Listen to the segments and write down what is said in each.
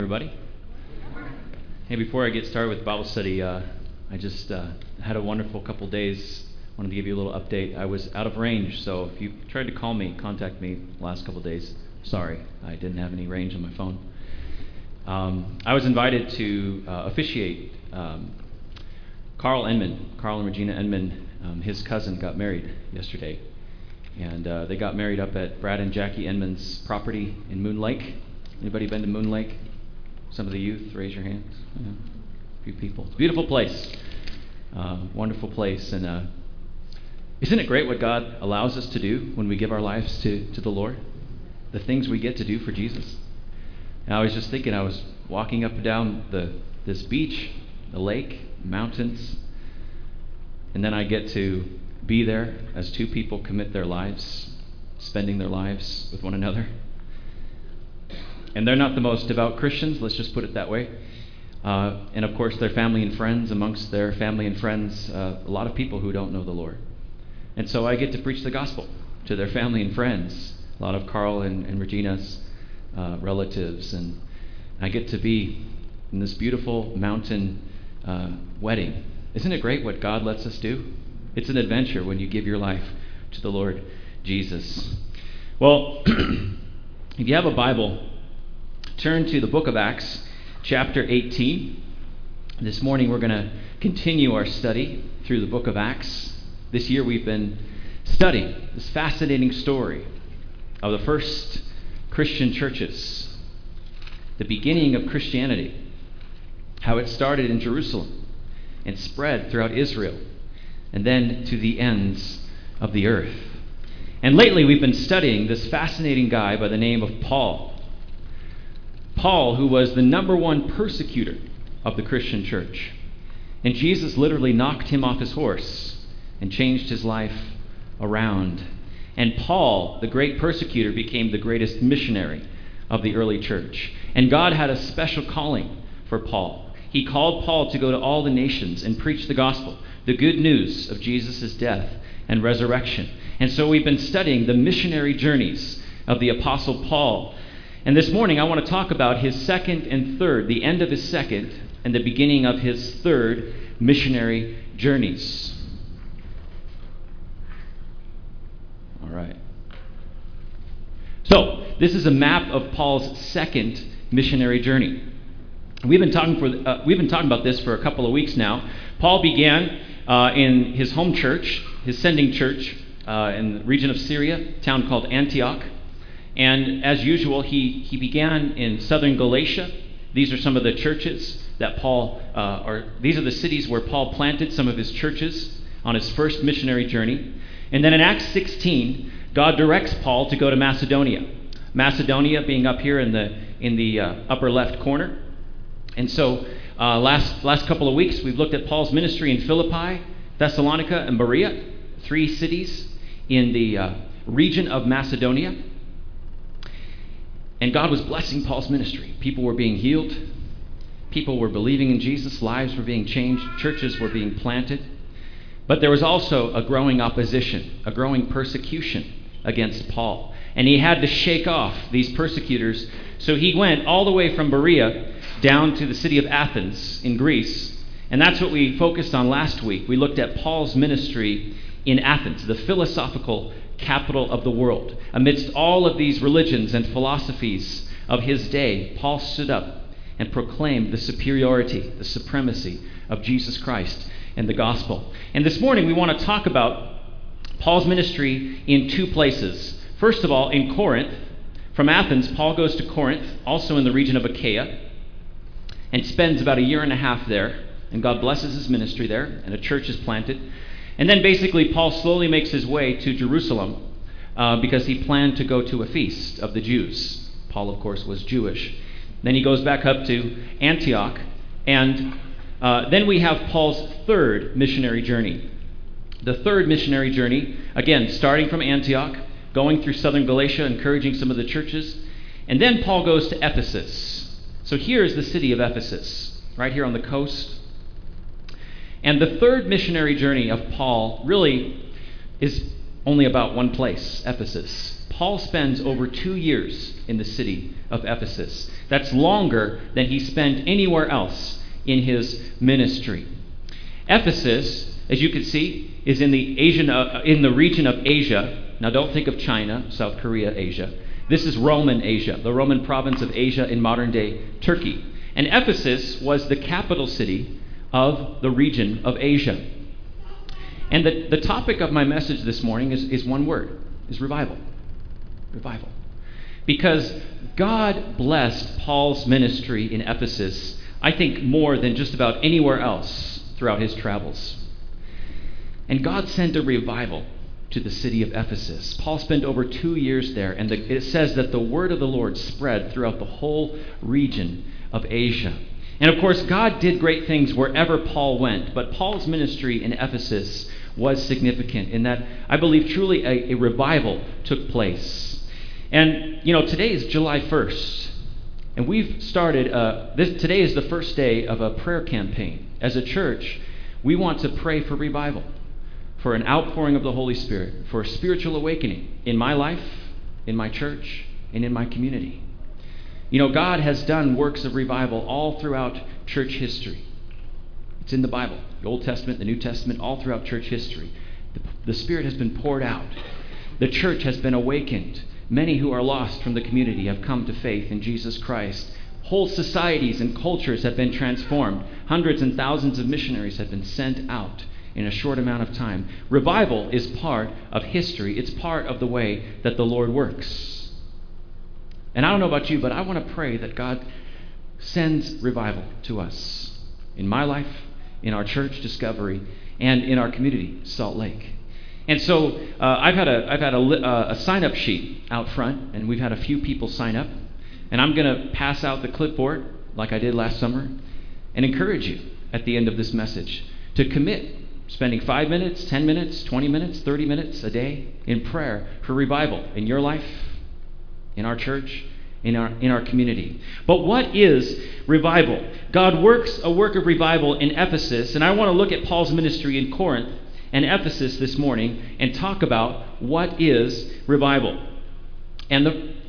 Everybody. Hey, before I get started with Bible study, I just had a wonderful couple days. Wanted to give you a little update. I was out of range, so if you tried to contact me the last couple days, sorry, I didn't have any range on my phone. I was invited to officiate Carl and Regina Enman. His cousin got married yesterday, and they got married up at Brad and Jackie Enman's property in Moon Lake. Anybody been to Moon Lake? Some of the youth, raise your hands. Yeah. A few people. It's a beautiful place. Wonderful place. And isn't it great what God allows us to do when we give our lives to the Lord? The things we get to do for Jesus. And I was just thinking, I was walking up and down this beach, the lake, mountains, and then I get to be there as two people commit their lives, spending their lives with one another. And they're not the most devout Christians, let's just put it that way. And of course, their family and friends, amongst their family and friends, a lot of people who don't know the Lord. And so I get to preach the gospel to their family and friends, a lot of Carl and Regina's relatives. And I get to be in this beautiful mountain wedding. Isn't it great what God lets us do? It's an adventure when you give your life to the Lord Jesus. Well, if you have a Bible, turn to the book of Acts, chapter 18. This morning we're going to continue our study through the book of Acts. This year we've been studying this fascinating story of the first Christian churches, the beginning of Christianity, how it started in Jerusalem and spread throughout Israel, and then to the ends of the earth. And lately we've been studying this fascinating guy by the name of Paul. Paul, who was the number one persecutor of the Christian church. And Jesus literally knocked him off his horse and changed his life around. And Paul, the great persecutor, became the greatest missionary of the early church. And God had a special calling for Paul. He called Paul to go to all the nations and preach the gospel, the good news of Jesus' death and resurrection. And so we've been studying the missionary journeys of the Apostle Paul. And this morning I want to talk about his second and third, the end of his second and the beginning of his third missionary journeys. All right. So, this is a map of Paul's second missionary journey. We've been talking about this for a couple of weeks now. Paul began in his home church, his sending church in the region of Syria, a town called Antioch. And as usual, he began in southern Galatia. These are some of the churches that these are the cities where Paul planted some of his churches on his first missionary journey. And then in Acts 16, God directs Paul to go to Macedonia. Macedonia being up here in the upper left corner. And so last couple of weeks, we've looked at Paul's ministry in Philippi, Thessalonica, and Berea, 3 cities in the region of Macedonia. And God was blessing Paul's ministry. People were being healed. People were believing in Jesus. Lives were being changed. Churches were being planted. But there was also a growing opposition, a growing persecution against Paul. And he had to shake off these persecutors. So he went all the way from Berea down to the city of Athens in Greece. And that's what we focused on last week. We looked at Paul's ministry in Athens, the philosophical capital of the world. Amidst all of these religions and philosophies of his day, Paul stood up and proclaimed the superiority, the supremacy of Jesus Christ and the gospel. And this morning we want to talk about Paul's ministry in 2 places. First of all, in Corinth. From Athens, Paul goes to Corinth, also in the region of Achaia, and spends about a year and a half there. And God blesses his ministry there, and a church is planted. And then basically Paul slowly makes his way to Jerusalem because he planned to go to a feast of the Jews. Paul, of course, was Jewish. Then he goes back up to Antioch. And then we have Paul's third missionary journey. The third missionary journey, again, starting from Antioch, going through southern Galatia, encouraging some of the churches. And then Paul goes to Ephesus. So here's the city of Ephesus, right here on the coast. And the third missionary journey of Paul really is only about one place, Ephesus. Paul spends over 2 years in the city of Ephesus. That's longer than he spent anywhere else in his ministry. Ephesus, as you can see, is in the region of Asia. Now don't think of China, South Korea, Asia. This is Roman Asia, the Roman province of Asia in modern-day Turkey. And Ephesus was the capital city of the region of Asia. And the topic of my message this morning is one word, is revival. Revival. Because God blessed Paul's ministry in Ephesus, I think, more than just about anywhere else throughout his travels. And God sent a revival to the city of Ephesus. Paul spent over 2 years there, and it says that the word of the Lord spread throughout the whole region of Asia. And of course, God did great things wherever Paul went, but Paul's ministry in Ephesus was significant in that I believe truly a revival took place. And, today is July 1st, and we've started, today is the first day of a prayer campaign. As a church, we want to pray for revival, for an outpouring of the Holy Spirit, for a spiritual awakening in my life, in my church, and in my community. God has done works of revival all throughout church history. It's in the Bible, the Old Testament, the New Testament, all throughout church history. The Spirit has been poured out. The church has been awakened. Many who are lost from the community have come to faith in Jesus Christ. Whole societies and cultures have been transformed. Hundreds and thousands of missionaries have been sent out in a short amount of time. Revival is part of history. It's part of the way that the Lord works. And I don't know about you, but I want to pray that God sends revival to us in my life, in our church, Discovery, and in our community, Salt Lake. And so I've had a sign-up sheet out front, and we've had a few people sign up. And I'm going to pass out the clipboard like I did last summer and encourage you at the end of this message to commit spending 5 minutes, 10 minutes, 20 minutes, 30 minutes a day in prayer for revival in your life, in our church, in our community. But what is revival? God works a work of revival in Ephesus, and I want to look at Paul's ministry in Corinth and Ephesus this morning and talk about what is revival. And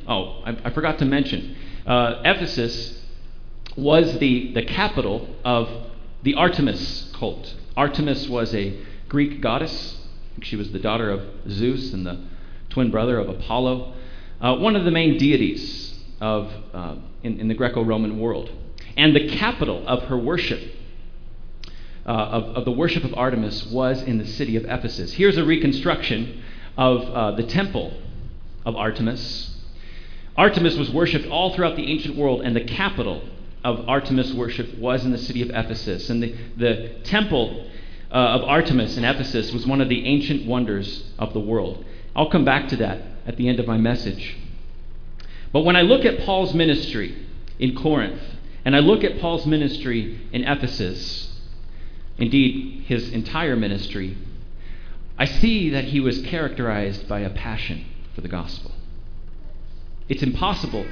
I forgot to mention, Ephesus was the capital of the Artemis cult. Artemis was a Greek goddess. She was the daughter of Zeus and the twin brother of Apollo. One of the main deities in the Greco-Roman world. And the capital of her worship, of the worship of Artemis, was in the city of Ephesus. Here's a reconstruction of the temple of Artemis. Artemis was worshipped all throughout the ancient world, and the capital of Artemis worship was in the city of Ephesus. And the temple of Artemis in Ephesus was one of the ancient wonders of the world. I'll come back to that at the end of my message. But when I look at Paul's ministry in Corinth, and I look at Paul's ministry in Ephesus, indeed his entire ministry, I see that he was characterized by a passion for the gospel. It's impossible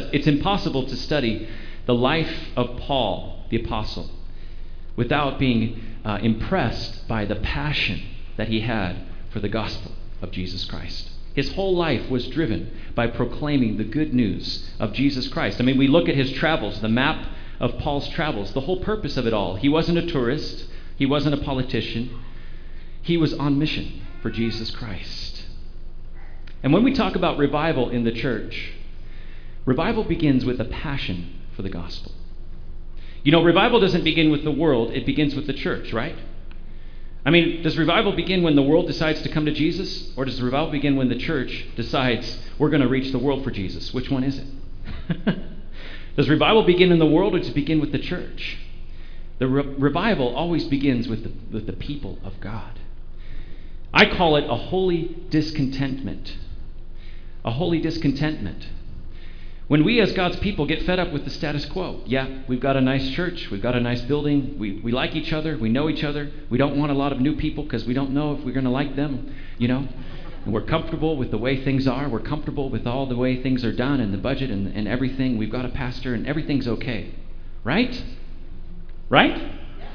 to study the life of Paul, the apostle, without being impressed by the passion that he had for the gospel of Jesus Christ. His whole life was driven by proclaiming the good news of Jesus Christ. I mean, we look at his travels, the map of Paul's travels, the whole purpose of it all. He wasn't a tourist. He wasn't a politician. He was on mission for Jesus Christ. And when we talk about revival in the church, revival begins with a passion for the gospel. Revival doesn't begin with the world. It begins with the church, right? I mean, does revival begin when the world decides to come to Jesus? Or does revival begin when the church decides we're going to reach the world for Jesus? Which one is it? Does revival begin in the world, or does it begin with the church? The revival always begins with the people of God. I call it a holy discontentment. A holy discontentment. When we as God's people get fed up with the status quo, we've got a nice church, we've got a nice building, we like each other, we know each other, we don't want a lot of new people because we don't know if we're going to like them, and we're comfortable with the way things are, we're comfortable with all the way things are done and the budget and everything, we've got a pastor and everything's okay. Right? Right?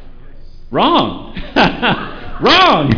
Wrong! Wrong!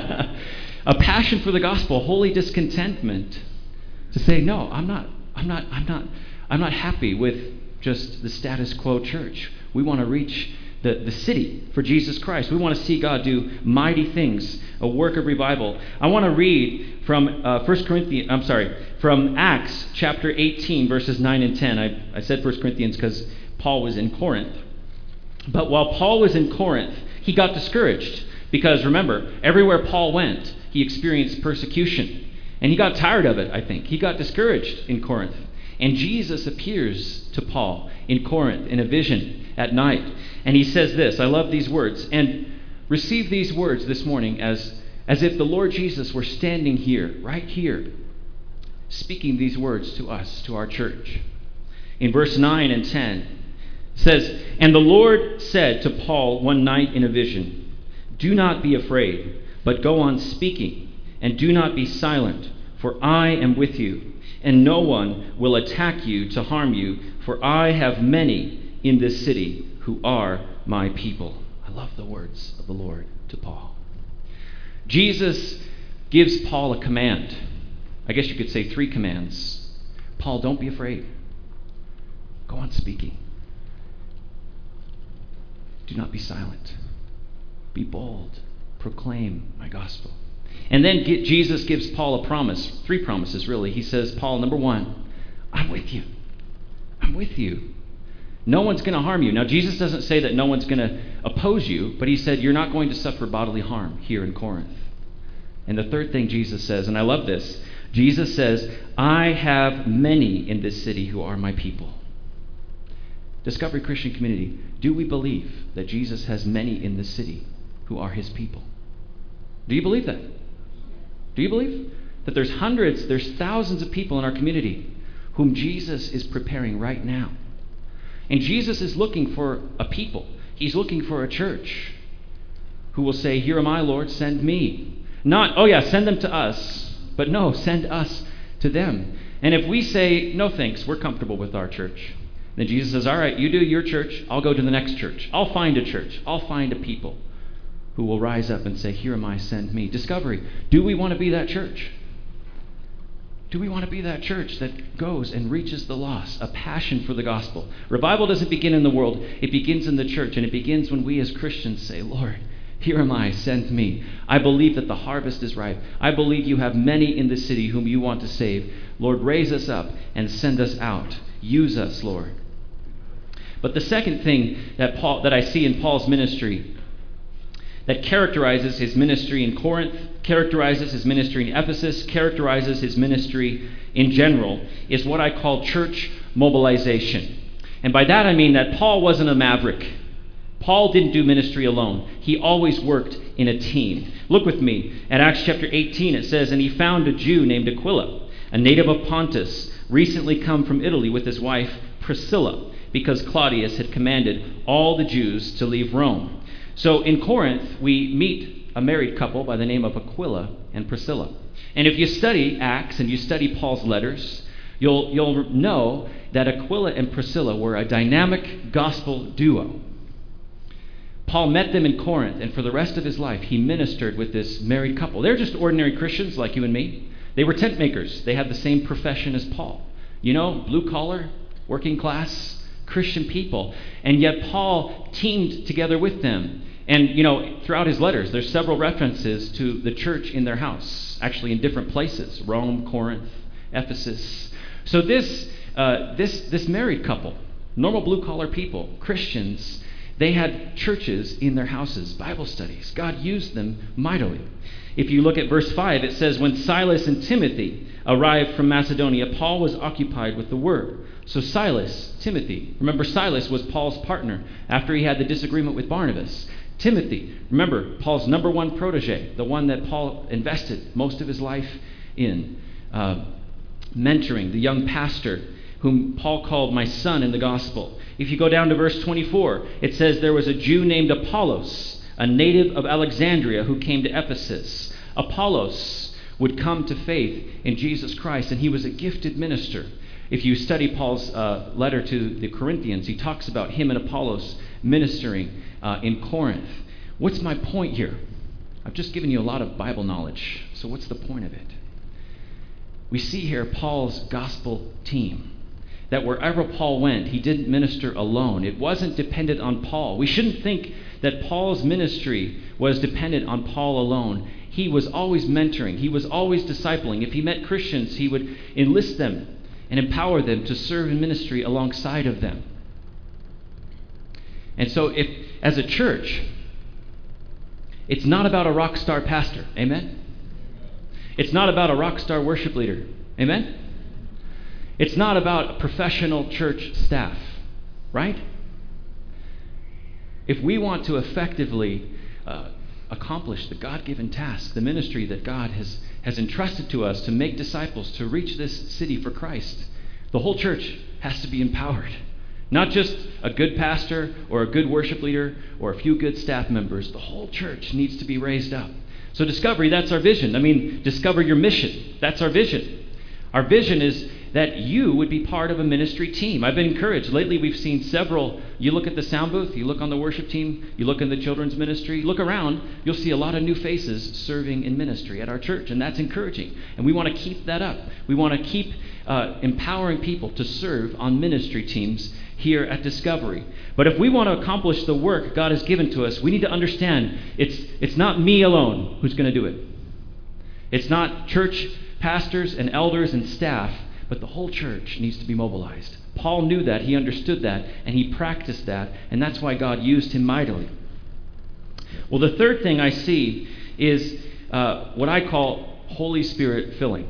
A passion for the gospel, holy discontentment, to say, no, I'm not I'm not happy with just the status quo church. We want to reach the city for Jesus Christ. We want to see God do mighty things, a work of revival. I want to read from from Acts chapter 18, verses 9 and 10. I said 1 Corinthians because Paul was in Corinth. But while Paul was in Corinth, he got discouraged because, remember, everywhere Paul went, he experienced persecution. And he got tired of it, I think. He got discouraged in Corinth. And Jesus appears to Paul in Corinth in a vision at night. And he says this, I love these words, and receive these words this morning as if the Lord Jesus were standing here, right here, speaking these words to us, to our church. In verse 9 and 10, it says, and the Lord said to Paul one night in a vision, do not be afraid, but go on speaking, and do not be silent, for I am with you, and no one will attack you to harm you, for I have many in this city who are my people. I love the words of the Lord to Paul. Jesus gives Paul a command. I guess you could say 3 commands. Paul, don't be afraid. Go on speaking. Do not be silent. Be bold. Proclaim my gospel. And then Jesus gives Paul a promise, 3 promises really. He says, Paul, number 1, I'm with you. I'm with you. No one's going to harm you. Now, Jesus doesn't say that no one's going to oppose you, but he said you're not going to suffer bodily harm here in Corinth. And the third thing Jesus says, and I love this, Jesus says, I have many in this city who are my people. Discovery Christian Community, do we believe that Jesus has many in this city who are his people? Do you believe that? Do you believe that there's hundreds, there's thousands of people in our community whom Jesus is preparing right now? And Jesus is looking for a people. He's looking for a church who will say, here am I, Lord, send me. Not, oh yeah, send them to us, but no, send us to them. And if we say, no thanks, we're comfortable with our church, then Jesus says, all right, you do your church, I'll go to the next church. I'll find a church. I'll find a people who will rise up and say, here am I, send me. Discovery, do we want to be that church? Do we want to be that church that goes and reaches the lost, a passion for the gospel? Revival doesn't begin in the world. It begins in the church, and it begins when we as Christians say, Lord, here am I, send me. I believe that the harvest is ripe. I believe you have many in the city whom you want to save. Lord, raise us up and send us out. Use us, Lord. But the second thing that I see in Paul's ministry that characterizes his ministry in Corinth, characterizes his ministry in Ephesus, characterizes his ministry in general, is what I call church mobilization. And by that I mean that Paul wasn't a maverick. Paul didn't do ministry alone. He always worked in a team. Look with me at Acts chapter 18. It says, and he found a Jew named Aquila, a native of Pontus, recently come from Italy with his wife Priscilla, because Claudius had commanded all the Jews to leave Rome. So in Corinth, we meet a married couple by the name of Aquila and Priscilla. And if you study Acts and you study Paul's letters, you'll know that Aquila and Priscilla were a dynamic gospel duo. Paul met them in Corinth, and for the rest of his life, he ministered with this married couple. They're just ordinary Christians like you and me. They were tent makers. They had the same profession as Paul. You know, blue collar, working class, Christian people. And yet Paul teamed together with them. And, you know, throughout his letters, there's several references to the church in their house, actually in different places, Rome, Corinth, Ephesus. So this married couple, normal blue-collar people, Christians, they had churches in their houses, Bible studies. God used them mightily. If you look at verse 5, it says, when Silas and Timothy arrived from Macedonia, Paul was occupied with the word. So Silas, Timothy, remember Silas was Paul's partner after he had the disagreement with Barnabas. Timothy, remember Paul's number one protege, the one that Paul invested most of his life in, mentoring the young pastor whom Paul called my son in the gospel. If you go down to verse 24, it says there was a Jew named Apollos, a native of Alexandria, who came to Ephesus. Apollos would come to faith in Jesus Christ, and he was a gifted minister. If you study Paul's letter to the Corinthians, he talks about him and Apollos ministering in Corinth. What's my point here? I've just given you a lot of Bible knowledge, so what's the point of it? We see here Paul's gospel team. that wherever Paul went, he didn't minister alone. It wasn't dependent on Paul. We shouldn't think that Paul's ministry was dependent on Paul alone. He was always mentoring. He was always discipling. If he met Christians, he would enlist them and empower them to serve in ministry alongside of them. And so if, as a church, it's not about a rock star pastor. Amen? It's not about a rock star worship leader. Amen? It's not about a professional church staff. Right? If we want to effectively accomplish the God-given task, the ministry that God has entrusted to us to make disciples, to reach this city for Christ, the whole church has to be empowered. Not just a good pastor or a good worship leader or a few good staff members. The whole church needs to be raised up. So Discovery, that's our vision. Discover your mission. That's our vision. Our vision is that you would be part of a ministry team. I've been encouraged. Lately we've seen several. You look at the sound booth, you look on the worship team, you look in the children's ministry, look around, you'll see a lot of new faces serving in ministry at our church, and that's encouraging. And we want to keep that up. We want to keep empowering people to serve on ministry teams here at Discovery. But if we want to accomplish the work God has given to us, we need to understand it's not me alone who's going to do it. It's not church pastors and elders and staff, but the whole church needs to be mobilized. Paul knew that, he understood that, and he practiced that, and that's why God used him mightily. Well, the third thing I see is what I call Holy Spirit filling.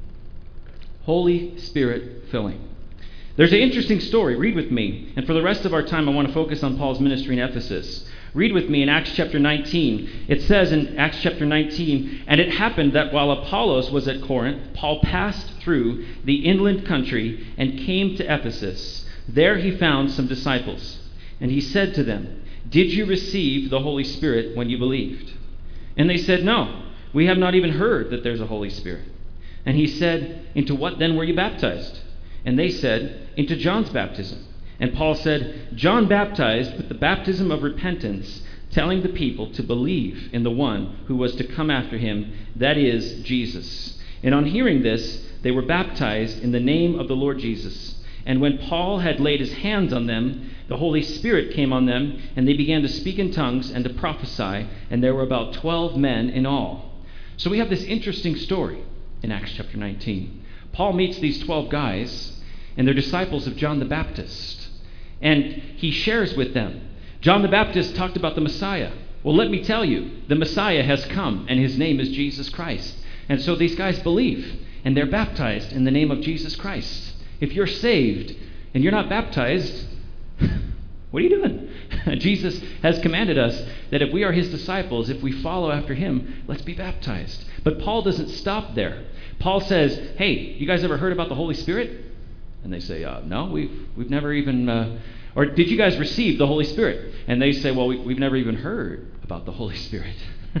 Holy Spirit filling. There's an interesting story. Read with me. And for the rest of our time, I want to focus on Paul's ministry in Ephesus. Read with me in Acts chapter 19. It says in Acts chapter 19, "And it happened that while Apollos was at Corinth, Paul passed through the inland country and came to Ephesus. There he found some disciples. And he said to them, 'Did you receive the Holy Spirit when you believed?' And they said, 'No, we have not even heard that there's a Holy Spirit.' And he said, 'Into what then were you baptized?' And they said, 'Into John's baptism.' And Paul said, 'John baptized with the baptism of repentance, telling the people to believe in the one who was to come after him, that is, Jesus.' And on hearing this, they were baptized in the name of the Lord Jesus. And when Paul had laid his hands on them, the Holy Spirit came on them, and they began to speak in tongues and to prophesy, and there were about 12 men in all." So we have this interesting story in Acts chapter 19. Paul meets these 12 guys, and they're disciples of John the Baptist. And he shares with them. John the Baptist talked about the Messiah. Well, let me tell you, the Messiah has come, and his name is Jesus Christ. And so these guys believe, and they're baptized in the name of Jesus Christ. If you're saved and you're not baptized, what are you doing? Jesus has commanded us that if we are his disciples, if we follow after him, let's be baptized. But Paul doesn't stop there. Paul says, "Hey, you guys ever heard about the Holy Spirit?" And they say, "No, we've never even, or did you guys receive the Holy Spirit?" And they say, "Well, we've never even heard about the Holy Spirit."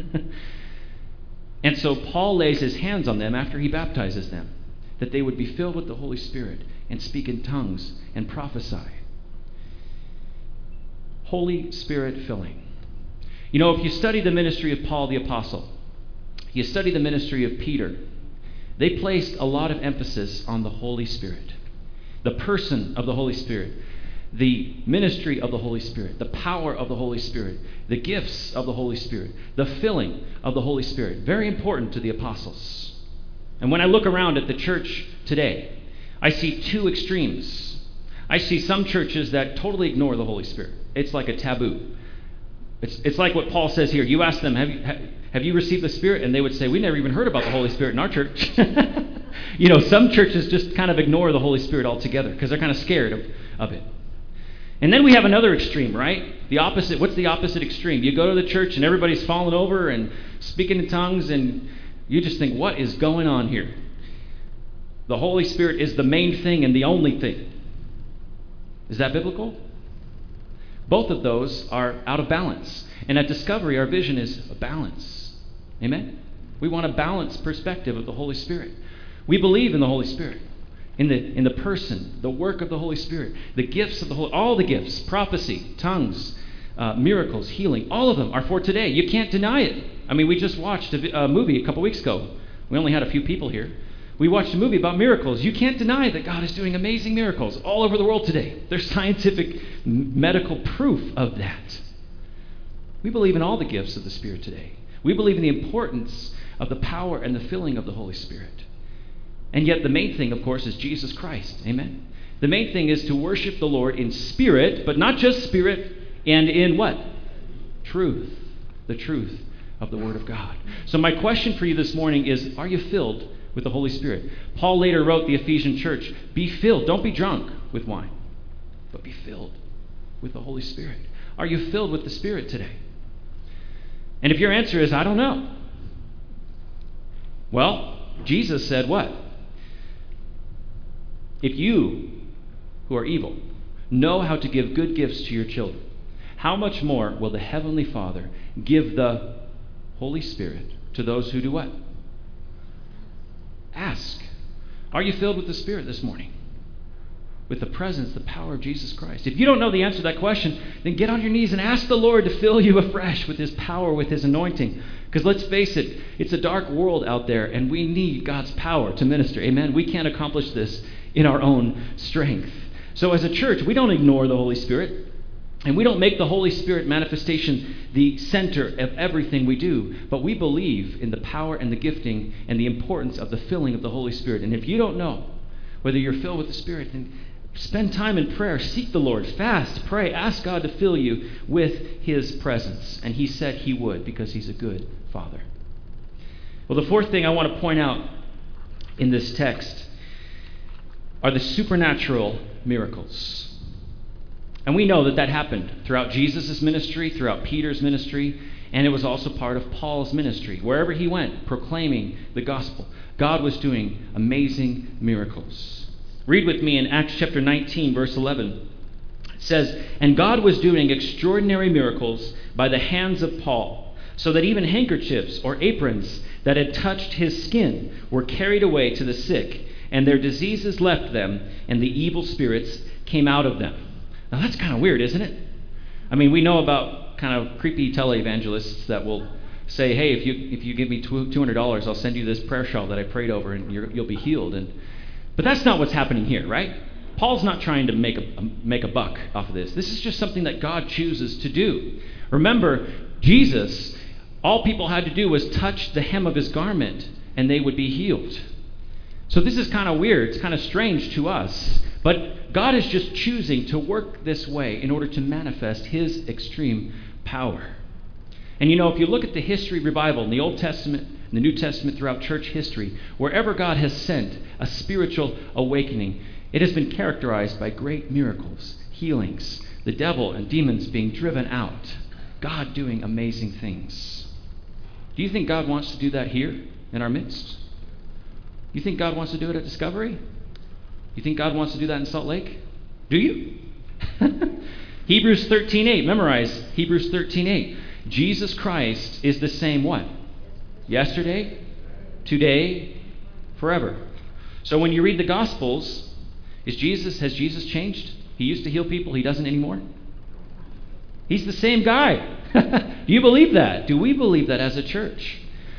And so Paul lays his hands on them after he baptizes them, that they would be filled with the Holy Spirit and speak in tongues and prophesy. Holy Spirit filling. You know, if you study the ministry of Paul the Apostle, you study the ministry of Peter, they placed a lot of emphasis on the Holy Spirit. The person of the Holy Spirit, the ministry of the Holy Spirit, the power of the Holy Spirit, the gifts of the Holy Spirit, the filling of the Holy Spirit. Very important to the apostles. And when I look around at the church today, I see two extremes. I see some churches that totally ignore the Holy Spirit. It's like a taboo. It's like what Paul says here. You ask them, have you received the Spirit? And they would say, we never even heard about the Holy Spirit in our church. You know, some churches just kind of ignore the Holy Spirit altogether because they're kind of scared of it. And then we have another extreme, right? The opposite. What's the opposite extreme? You go to the church and everybody's falling over and speaking in tongues, and you just think, what is going on here? The Holy Spirit is the main thing and the only thing. Is that biblical? Both of those are out of balance. And at Discovery, our vision is a balance. Amen? We want a balanced perspective of the Holy Spirit. We believe in the Holy Spirit, in the person, the work of the Holy Spirit, the gifts of the Holy, all the gifts, prophecy, tongues, miracles, healing, all of them are for today. You can't deny it. I mean, we just watched a movie a couple weeks ago. We only had a few people here. We watched a movie about miracles. You can't deny that God is doing amazing miracles all over the world today. There's scientific, medical proof of that. We believe in all the gifts of the Spirit today. We believe in the importance of the power and the filling of the Holy Spirit. And yet the main thing, of course, is Jesus Christ. Amen? The main thing is to worship the Lord in spirit, but not just spirit, and in what? Truth. The truth of the Word of God. So my question for you this morning is, are you filled with the Holy Spirit? Paul later wrote the Ephesian church, be filled. Don't be drunk with wine, but be filled with the Holy Spirit. Are you filled with the Spirit today? And if your answer is, I don't know. Well, Jesus said what? If you, who are evil, know how to give good gifts to your children, how much more will the Heavenly Father give the Holy Spirit to those who do what? Ask. Are you filled with the Spirit this morning? With the presence, the power of Jesus Christ? If you don't know the answer to that question, then get on your knees and ask the Lord to fill you afresh with His power, with His anointing. Because let's face it, it's a dark world out there, and we need God's power to minister. Amen? We can't accomplish this in our own strength. So as a church, we don't ignore the Holy Spirit. And we don't make the Holy Spirit manifestation the center of everything we do, but we believe in the power and the gifting and the importance of the filling of the Holy Spirit. And if you don't know whether you're filled with the Spirit, then spend time in prayer, seek the Lord, fast, pray, ask God to fill you with His presence. And He said He would, because He's a good Father. Well, the fourth thing I want to point out in this text are the supernatural miracles. And we know that that happened throughout Jesus' ministry, throughout Peter's ministry, and it was also part of Paul's ministry. Wherever he went, proclaiming the gospel, God was doing amazing miracles. Read with me in Acts chapter 19, verse 11. It says, and God was doing extraordinary miracles by the hands of Paul, so that even handkerchiefs or aprons that had touched his skin were carried away to the sick, and their diseases left them, and the evil spirits came out of them. Now that's kind of weird, isn't it? I mean, we know about kind of creepy televangelists that will say, hey, if you give me $200, I'll send you this prayer shawl that I prayed over, and you'll be healed. But that's not what's happening here, right? Paul's not trying to make a buck off of this. This is just something that God chooses to do. Remember, Jesus, all people had to do was touch the hem of His garment, and they would be healed. So this is kind of weird. It's kind of strange to us. But God is just choosing to work this way in order to manifest His extreme power. And you know, if you look at the history of revival in the Old Testament and the New Testament throughout church history, wherever God has sent a spiritual awakening, it has been characterized by great miracles, healings, the devil and demons being driven out, God doing amazing things. Do you think God wants to do that here in our midst? You think God wants to do it at Discovery? You think God wants to do that in Salt Lake? Do you? Hebrews 13:8. Memorize Hebrews 13:8. Jesus Christ is the same what? Yesterday, today, forever. So when you read the Gospels, has Jesus changed? He used to heal people, He doesn't anymore? He's the same guy. Do you believe that? Do we believe that as a church?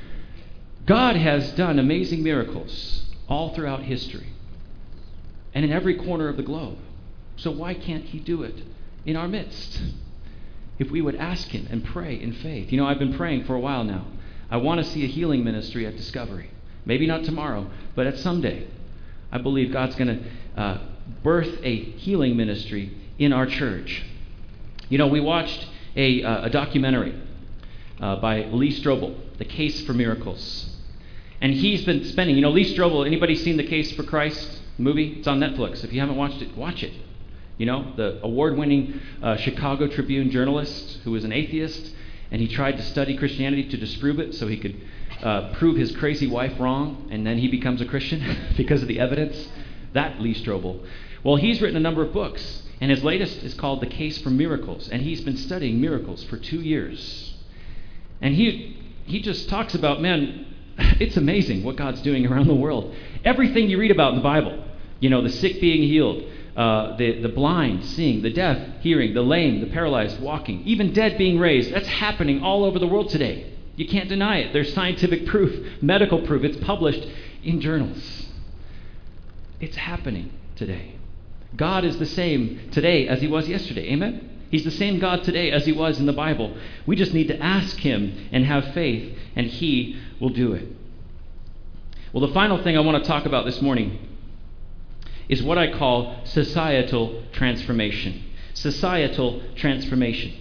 God has done amazing miracles all throughout history and in every corner of the globe. So why can't He do it in our midst? If we would ask Him and pray in faith. You know, I've been praying for a while now. I want to see a healing ministry at Discovery. Maybe not tomorrow, but at someday. I believe God's going to birth a healing ministry in our church. You know, we watched a documentary by Lee Strobel, The Case for Miracles. And he's been spending, Lee Strobel, anybody seen The Case for Christ movie? It's on Netflix. If you haven't watched it, watch it. You know, the award-winning Chicago Tribune journalist who was an atheist, and he tried to study Christianity to disprove it so he could prove his crazy wife wrong, and then he becomes a Christian because of the evidence. That Lee Strobel. Well, he's written a number of books, and his latest is called The Case for Miracles, and he's been studying miracles for 2 years. And he just talks about, man, it's amazing what God's doing around the world. Everything you read about in the Bible, the sick being healed, the blind seeing, the deaf hearing, the lame, the paralyzed walking, even dead being raised, that's happening all over the world today. You can't deny it. There's scientific proof, medical proof. It's published in journals. It's happening today. God is the same today as he was yesterday. Amen? He's the same God today as he was in the Bible. We just need to ask him and have faith, and he will do it. Well, the final thing I want to talk about this morning is what I call societal transformation. Societal transformation.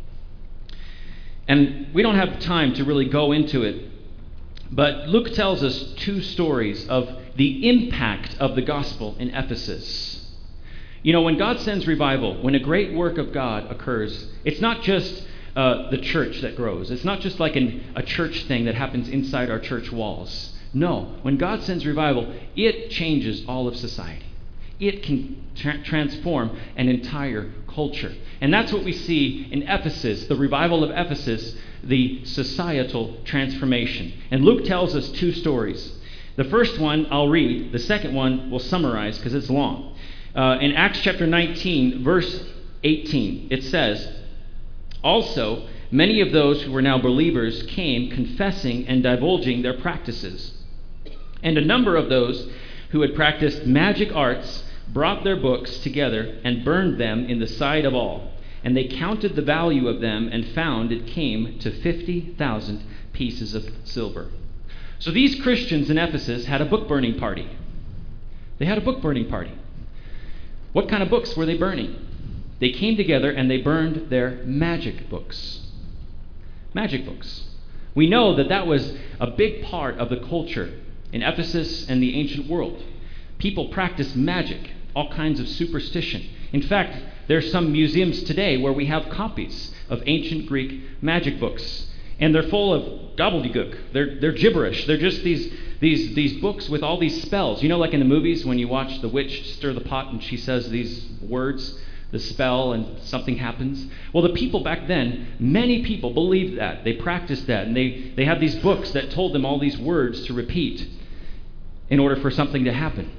And we don't have time to really go into it, but Luke tells us two stories of the impact of the gospel in Ephesus. You know, when God sends revival, when a great work of God occurs, it's not just the church that grows. It's not just like a church thing that happens inside our church walls. No, when God sends revival, it changes all of society. It can transform an entire culture. And that's what we see in Ephesus, the revival of Ephesus, the societal transformation. And Luke tells us two stories. The first one I'll read. The second one we'll summarize because it's long. In Acts chapter 19, verse 18, it says, "Also, many of those who were now believers came confessing and divulging their practices. And a number of those who had practiced magic arts brought their books together and burned them in the sight of all. And they counted the value of them and found it came to 50,000 pieces of silver." So these Christians in Ephesus had a book burning party. They had a book burning party. What kind of books were they burning? They came together and they burned their magic books. Magic books. We know that that was a big part of the culture in Ephesus and the ancient world. People practiced magic, all kinds of superstition. In fact, there are some museums today where we have copies of ancient Greek magic books, and they're full of gobbledygook. They're gibberish. They're just these books with all these spells. You know, like in the movies when you watch the witch stir the pot and she says these words, the spell, and something happens. Well, the people back then, many people believed that. They practiced that, and they had these books that told them all these words to repeat in order for something to happen.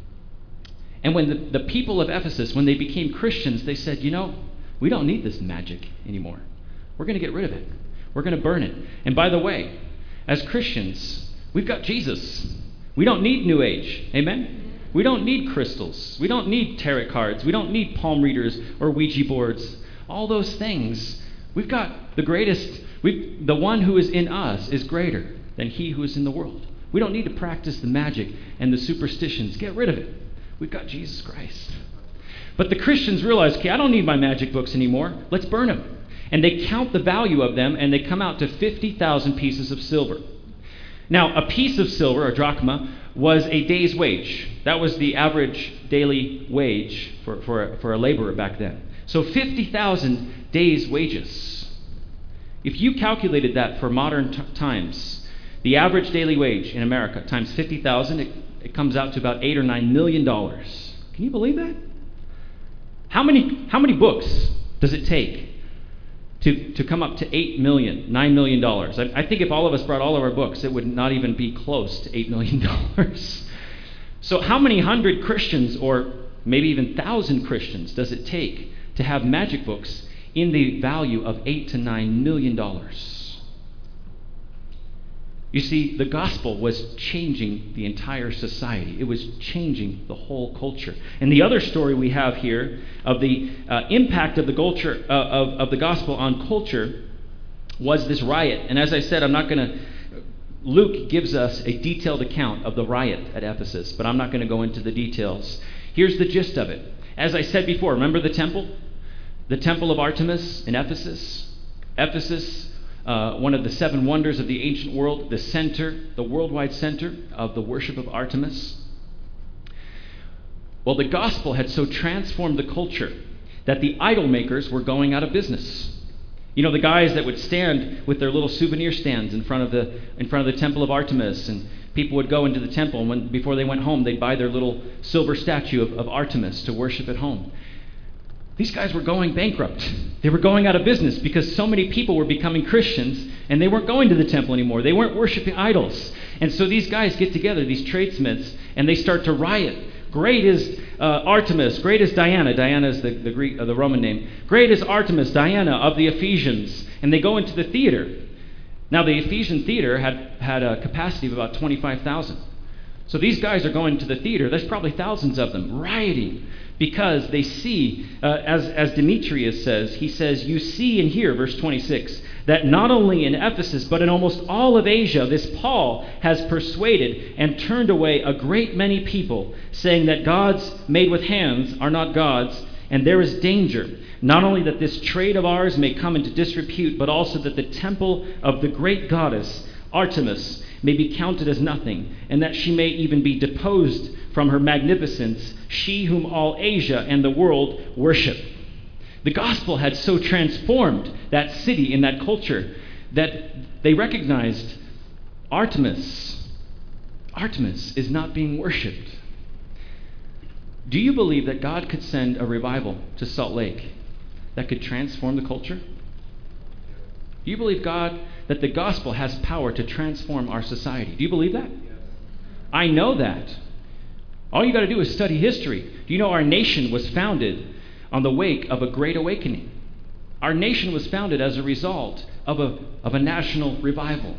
And when the people of Ephesus, when they became Christians, they said, you know, we don't need this magic anymore. We're going to get rid of it. We're going to burn it. And by the way, as Christians, we've got Jesus. We don't need New Age. Amen? We don't need crystals. We don't need tarot cards. We don't need palm readers or Ouija boards. All those things. We've got the greatest. The one who is in us is greater than he who is in the world. We don't need to practice the magic and the superstitions. Get rid of it. We've got Jesus Christ. But the Christians realize, okay, I don't need my magic books anymore. Let's burn them. And they count the value of them, and they come out to 50,000 pieces of silver. Now, a piece of silver, a drachma, was a day's wage. That was the average daily wage for a laborer back then. So 50,000 days' wages. If you calculated that for modern times, the average daily wage in America times 50,000, it comes out to about $8 or $9 million. Can you believe that? How many books does it take to come up to $8 million, $9 million? I think if all of us brought all of our books, it would not even be close to $8 million. So how many hundred Christians, or maybe even 1,000 Christians, does it take to have magic books in the value of $8 to $9 million? You see, the gospel was changing the entire society. It was changing the whole culture. And the other story we have here of the impact of the culture of the gospel on culture was this riot. And as I said, Luke gives us a detailed account of the riot at Ephesus, but I'm not going to go into the details. Here's the gist of it. As I said before, remember the temple? The temple of Artemis in Ephesus? Ephesus, one of the seven wonders of the ancient world, the worldwide center of the worship of Artemis. Well, the gospel had so transformed the culture that the idol makers were going out of business. You know, the guys that would stand with their little souvenir stands in front of the temple of Artemis, and people would go into the temple, and before they went home, they'd buy their little silver statue of Artemis to worship at home. These guys were going bankrupt. They were going out of business because so many people were becoming Christians and they weren't going to the temple anymore. They weren't worshiping idols. And so these guys get together, these tradesmiths, and they start to riot. Great is Artemis. Great is Diana. Diana is the Greek, the Roman name. Great is Artemis, Diana of the Ephesians. And they go into the theater. Now, the Ephesian theater had a capacity of about 25,000. So these guys are going to the theater. There's probably thousands of them rioting because they see, as Demetrius says, he says, you see and hear, verse 26, that not only in Ephesus, but in almost all of Asia, this Paul has persuaded and turned away a great many people, saying that gods made with hands are not gods, and there is danger, not only that this trade of ours may come into disrepute, but also that the temple of the great goddess Artemis may be counted as nothing, and that she may even be deposed from her magnificence, she whom all Asia and the world worship. The gospel had so transformed that city and that culture that they recognized Artemis is not being worshipped. Do you believe that God could send a revival to Salt Lake that could transform the culture? Do you believe that the gospel has power to transform our society? Do you believe that? Yes. I know that. All you got to do is study history. Do you know our nation was founded on the wake of a great awakening? Our nation was founded as a result of a national revival.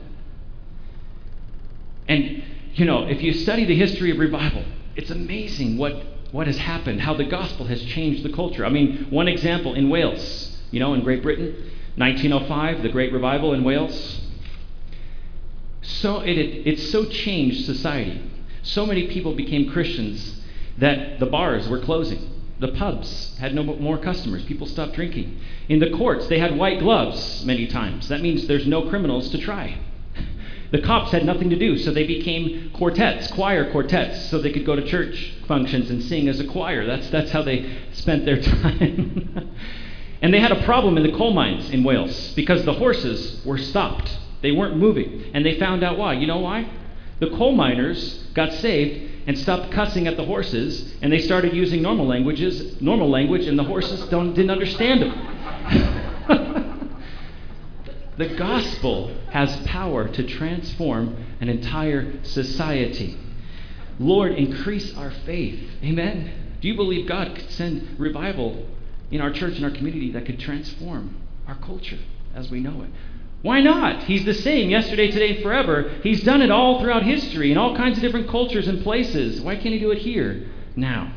And, if you study the history of revival, it's amazing what has happened, how the gospel has changed the culture. I mean, one example in Wales, in Great Britain, 1905, the Great Revival in Wales. So it so changed society. So many people became Christians that the bars were closing. The pubs had no more customers. People stopped drinking. In the courts, they had white gloves many times. That means there's no criminals to try. The cops had nothing to do, so they became choir quartets, so they could go to church functions and sing as a choir. That's how they spent their time. And they had a problem in the coal mines in Wales because the horses were stopped. They weren't moving. And they found out why. You know why? The coal miners got saved and stopped cussing at the horses, and they started using normal language, and the horses didn't understand them. The gospel has power to transform an entire society. Lord, increase our faith. Amen? Do you believe God could send revival in our church and our community that could transform our culture as we know it? Why not? He's the same yesterday, today, and forever. He's done it all throughout history in all kinds of different cultures and places. Why can't he do it here, now?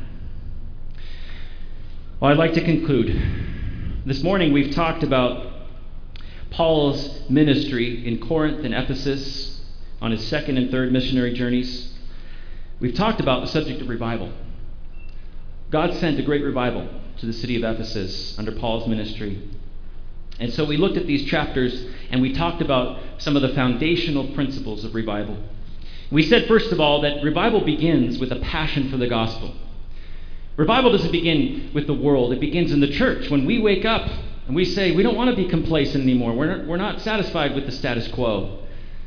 Well, I'd like to conclude. This morning we've talked about Paul's ministry in Corinth and Ephesus on his second and third missionary journeys. We've talked about the subject of revival. God sent a great revival to the city of Ephesus under Paul's ministry. And so we looked at these chapters and we talked about some of the foundational principles of revival. We said, first of all, that revival begins with a passion for the gospel. Revival doesn't begin with the world. It begins in the church. When we wake up and we say, we don't want to be complacent anymore. We're not satisfied with the status quo.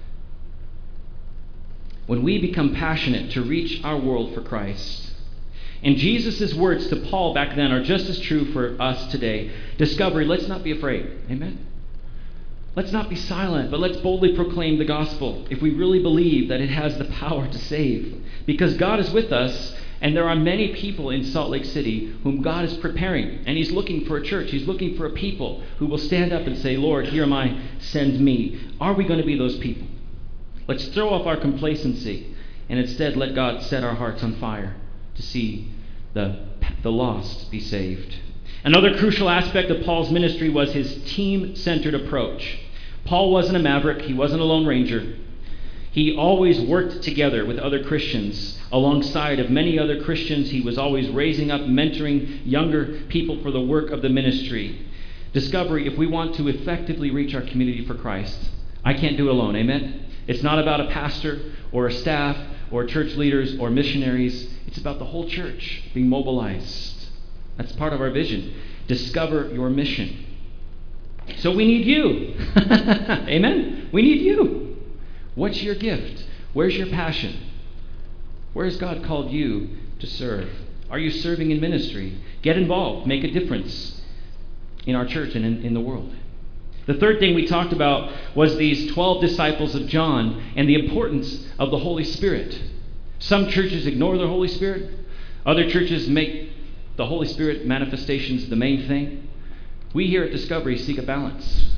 When we become passionate to reach our world for Christ. And Jesus' words to Paul back then are just as true for us today. Discovery, let's not be afraid. Amen? Let's not be silent, but let's boldly proclaim the gospel if we really believe that it has the power to save. Because God is with us, and there are many people in Salt Lake City whom God is preparing. And He's looking for a church. He's looking for a people who will stand up and say, Lord, here am I, send me. Are we going to be those people? Let's throw off our complacency and instead let God set our hearts on fire to see the lost be saved. Another crucial aspect of Paul's ministry was his team-centered approach. Paul wasn't a maverick. He wasn't a lone ranger. He always worked together with other Christians. Alongside of many other Christians, he was always raising up, mentoring younger people for the work of the ministry. Discovery, if we want to effectively reach our community for Christ, I can't do it alone. Amen? It's not about a pastor or a staff or church leaders or missionaries. It's about the whole church being mobilized. That's part of our vision. Discover your mission. So we need you. Amen? We need you. What's your gift? Where's your passion? Where has God called you to serve? Are you serving in ministry? Get involved. Make a difference in our church and in the world. The third thing we talked about was these 12 disciples of John and the importance of the Holy Spirit. Some churches ignore the Holy Spirit. Other churches make the Holy Spirit manifestations the main thing. We here at Discovery seek a balance.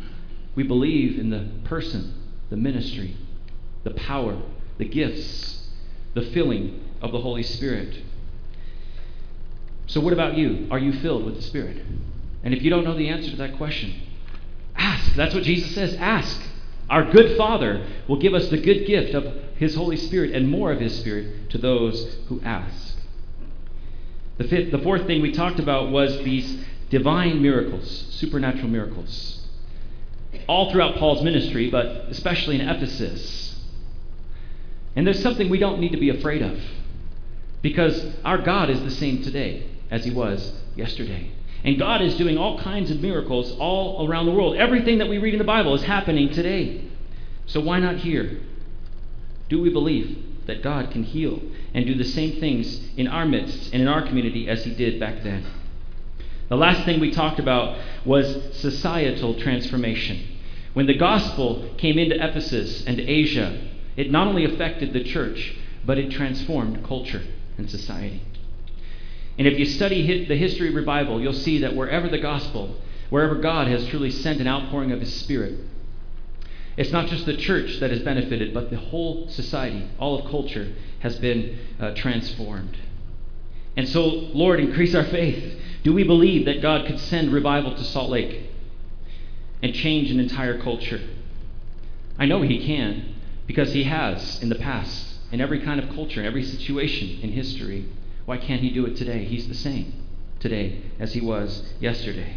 We believe in the person, the ministry, the power, the gifts the filling of the Holy Spirit. So what about you? Are you filled with the Spirit? And if you don't know the answer to that question, ask. That's what Jesus says. Ask. Our good Father will give us the good gift of His Holy Spirit and more of His Spirit to those who ask. The fourth thing we talked about was these divine miracles, supernatural miracles. All throughout Paul's ministry, but especially in Ephesus. And there's something we don't need to be afraid of, because our God is the same today as He was yesterday. And God is doing all kinds of miracles all around the world. Everything that we read in the Bible is happening today. So why not here? Do we believe that God can heal and do the same things in our midst and in our community as He did back then? The last thing we talked about was societal transformation. When the gospel came into Ephesus and Asia, it not only affected the church, but it transformed culture and society. And if you study the history of revival, you'll see that wherever God has truly sent an outpouring of His Spirit, it's not just the church that has benefited, but the whole society, all of culture, has been transformed. And so, Lord, increase our faith. Do we believe that God could send revival to Salt Lake and change an entire culture? I know He can, because He has in the past, in every kind of culture, in every situation in history. Why can't He do it today? He's the same today as He was yesterday.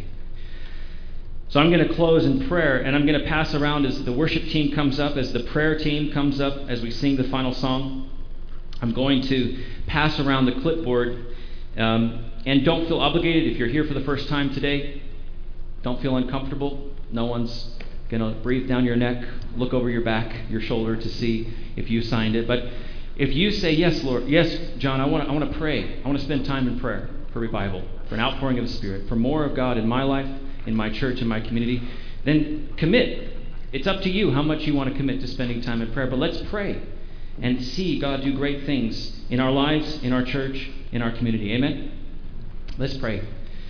So I'm going to close in prayer, and I'm going to pass around as the worship team comes up, as the prayer team comes up, as we sing the final song. I'm going to pass around the clipboard, and don't feel obligated if you're here for the first time today. Don't feel uncomfortable. No one's going to breathe down your neck, look over your back, your shoulder to see if you signed it. But if you say, yes, Lord, yes, John, I want to pray. I want to spend time in prayer for revival, for an outpouring of the Spirit, for more of God in my life, in my church, in my community, then commit. It's up to you how much you want to commit to spending time in prayer. But let's pray and see God do great things in our lives, in our church, in our community. Amen? Let's pray.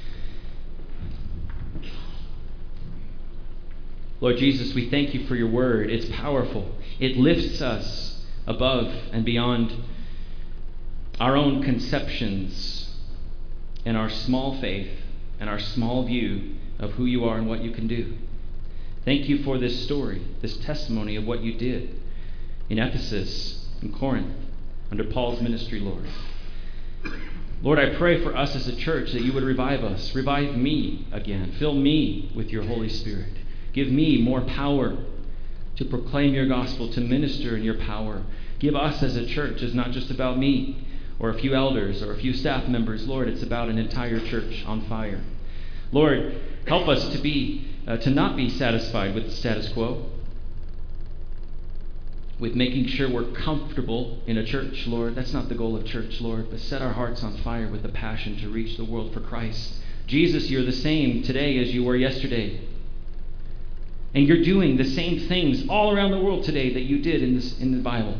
Lord Jesus, we thank You for Your word. It's powerful. It lifts us above and beyond our own conceptions and our small faith and our small view of who You are and what You can do. Thank You for this story, this testimony of what You did in Ephesus, in Corinth, under Paul's ministry, Lord. Lord, I pray for us as a church that You would revive us. Revive me again. Fill me with Your Holy Spirit. Give me more power to proclaim Your gospel, to minister in Your power. Give us as a church, it's not just about me or a few elders or a few staff members. Lord, it's about an entire church on fire. Lord, help us to not be satisfied with the status quo, with making sure we're comfortable in a church, Lord. That's not the goal of church, Lord, but set our hearts on fire with the passion to reach the world for Christ. Jesus, You're the same today as You were yesterday. And You're doing the same things all around the world today that You did in the Bible.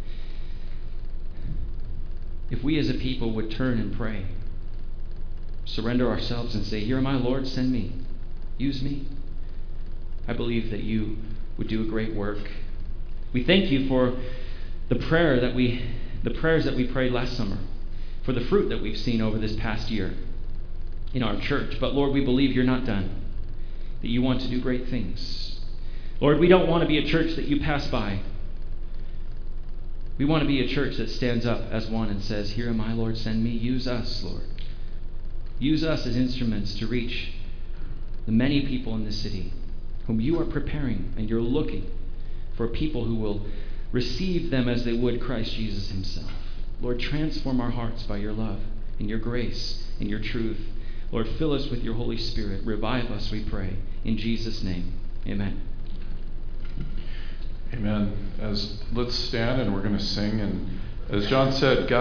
If we as a people would turn and pray, surrender ourselves and say, Here am I, Lord, send me. Use me. I believe that You would do a great work. We thank You for the prayers that we prayed last summer, for the fruit that we've seen over this past year in our church. But Lord, we believe You're not done, that You want to do great things. Lord, we don't want to be a church that You pass by. We want to be a church that stands up as one and says, Here am I, Lord, send me. Use us, Lord. Use us as instruments to reach the many people in this city whom You are preparing, and You're looking for people who will receive them as they would Christ Jesus Himself. Lord, transform our hearts by Your love and Your grace and Your truth. Lord, fill us with Your Holy Spirit. Revive us, we pray. In Jesus' name, amen. Amen. Let's stand and we're going to sing. And as John said, God